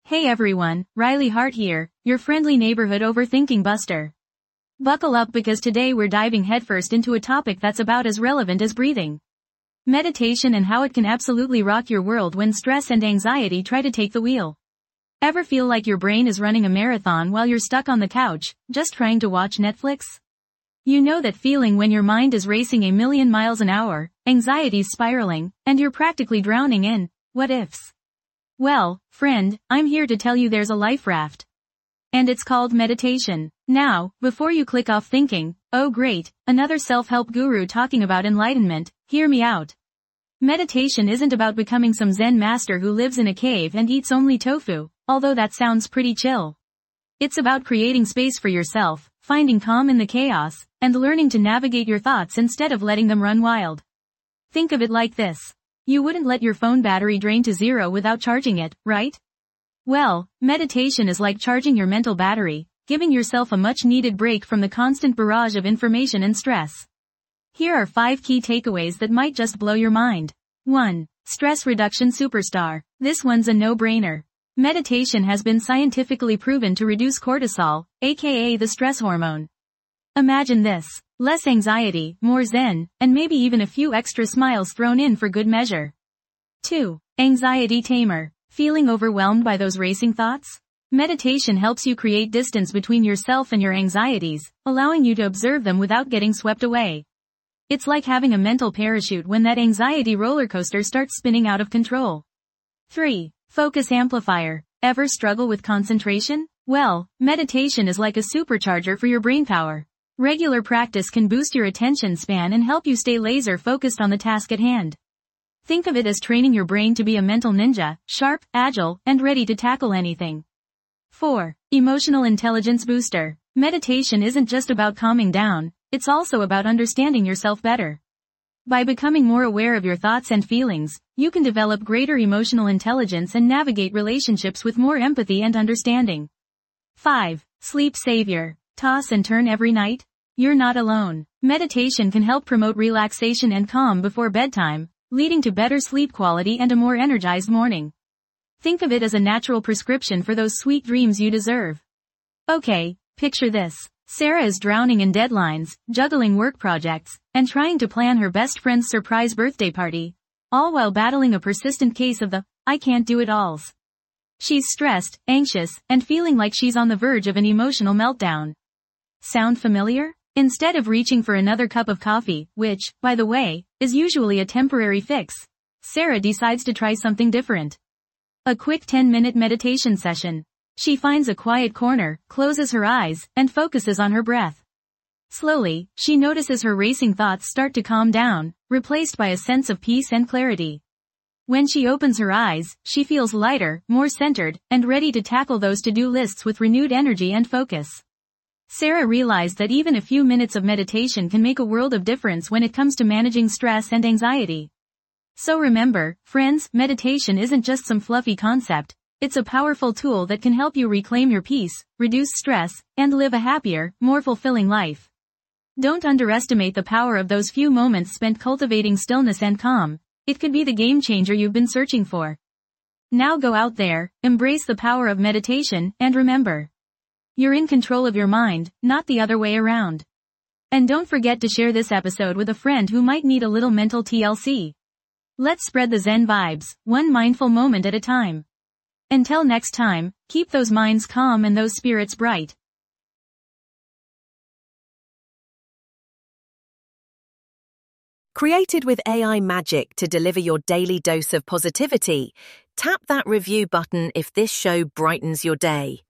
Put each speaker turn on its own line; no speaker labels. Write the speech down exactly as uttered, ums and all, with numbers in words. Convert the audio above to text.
Hey everyone, Riley Hart here, your friendly neighborhood overthinking buster. Buckle up because today we're diving headfirst into a topic that's about as relevant as breathing. Meditation and how it can absolutely rock your world when stress and anxiety try to take the wheel. Ever feel like your brain is running a marathon while you're stuck on the couch, just trying to watch Netflix? You know that feeling when your mind is racing a million miles an hour, anxiety's spiraling, and you're practically drowning in what-ifs. Well, friend, I'm here to tell you there's a life raft. And it's called meditation. Now, before you click off thinking, oh great, another self-help guru talking about enlightenment, hear me out. Meditation isn't about becoming some Zen master who lives in a cave and eats only tofu, although that sounds pretty chill. It's about creating space for yourself, finding calm in the chaos, and learning to navigate your thoughts instead of letting them run wild. Think of it like this. You wouldn't let your phone battery drain to zero without charging it, right? Well, meditation is like charging your mental battery, giving yourself a much-needed break from the constant barrage of information and stress. Here are five key takeaways that might just blow your mind. one. Stress reduction superstar. This one's a no-brainer. Meditation has been scientifically proven to reduce cortisol, aka the stress hormone. Imagine this. Less anxiety, more zen, and maybe even a few extra smiles thrown in for good measure. two. Anxiety tamer. Feeling overwhelmed by those racing thoughts? Meditation helps you create distance between yourself and your anxieties, allowing you to observe them without getting swept away. It's like having a mental parachute when that anxiety roller coaster starts spinning out of control. three. Focus amplifier. Ever struggle with concentration? Well, meditation is like a supercharger for your brain power. Regular practice can boost your attention span and help you stay laser focused on the task at hand. Think of it as training your brain to be a mental ninja, sharp, agile, and ready to tackle anything. four. Emotional intelligence booster. Meditation isn't just about calming down, it's also about understanding yourself better. By becoming more aware of your thoughts and feelings, you can develop greater emotional intelligence and navigate relationships with more empathy and understanding. five. Sleep savior. Toss and turn every night? You're not alone. Meditation can help promote relaxation and calm before bedtime, leading to better sleep quality and a more energized morning. Think of it as a natural prescription for those sweet dreams you deserve. Okay, picture this. Sarah is drowning in deadlines, juggling work projects, and trying to plan her best friend's surprise birthday party, all while battling a persistent case of the I can't do it alls. She's stressed, anxious, and feeling like she's on the verge of an emotional meltdown. Sound familiar? Instead of reaching for another cup of coffee, which, by the way, is usually a temporary fix, Sarah decides to try something different. A quick ten-minute meditation session. She finds a quiet corner, closes her eyes, and focuses on her breath. Slowly, she notices her racing thoughts start to calm down, replaced by a sense of peace and clarity. When she opens her eyes, she feels lighter, more centered, and ready to tackle those to-do lists with renewed energy and focus. Sarah realized that even a few minutes of meditation can make a world of difference when it comes to managing stress and anxiety. So remember, friends, meditation isn't just some fluffy concept, it's a powerful tool that can help you reclaim your peace, reduce stress, and live a happier, more fulfilling life. Don't underestimate the power of those few moments spent cultivating stillness and calm. It could be the game changer you've been searching for. Now go out there, embrace the power of meditation, and remember, you're in control of your mind, not the other way around. And don't forget to share this episode with a friend who might need a little mental T L C. Let's spread the Zen vibes, one mindful moment at a time. Until next time, keep those minds calm and those spirits bright.
Created with A I magic to deliver your daily dose of positivity, tap that review button if this show brightens your day.